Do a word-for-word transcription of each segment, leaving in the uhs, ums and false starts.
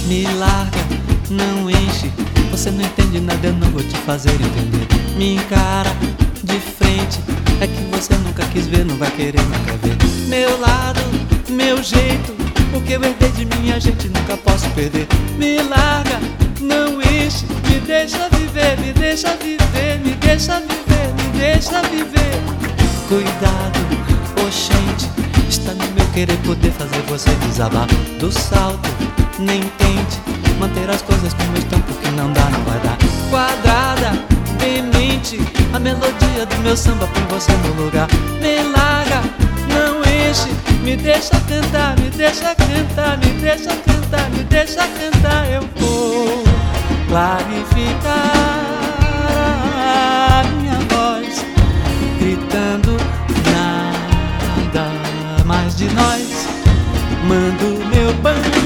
me larga, não enche. Você não entende nada, eu não vou te fazer entender. Me encara de frente, é que você nunca quis ver, não vai querer nunca ver. Meu lado, meu jeito, o que eu herdei de minha gente nunca posso perder. Me larga, não enche, me deixa viver, me deixa viver, me deixa viver, me deixa viver. Cuidado, oxente, está no meu querer poder fazer você desabar do salto. Nem tente manter as coisas como estão, porque não dá, não vai dar. Quadrada, demente, a melodia do meu samba põe você no lugar. Me larga, não enche, me deixa cantar, me deixa cantar, me deixa cantar, me deixa cantar. Eu vou clarificar a minha voz, gritando nada mais de nós. Mando meu bando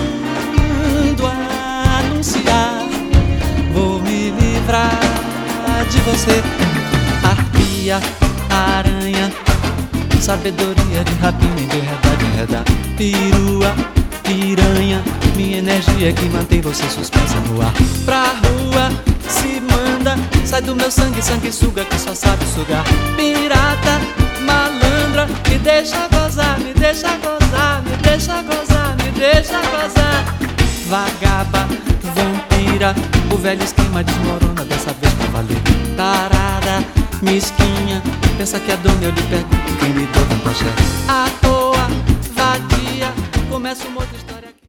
anunciar, vou me livrar de você. Arpia, aranha, sabedoria de rapina, de enredar, de enredar. Perua, piranha, minha energia que mantém você suspensa no ar. Pra rua se manda, sai do meu sangue, sangue suga que só sabe sugar. Pirata, malandra, me deixa gozar, me deixa gozar, me deixa gozar, me deixa gozar. Vagaba, vampira, o velho esquema desmorona dessa vez pra valer. Tarada, mesquinha, pensa que é dona, eu lhe pergunto quem lhe deu tanta chefe. À toa, vadia, começa o modo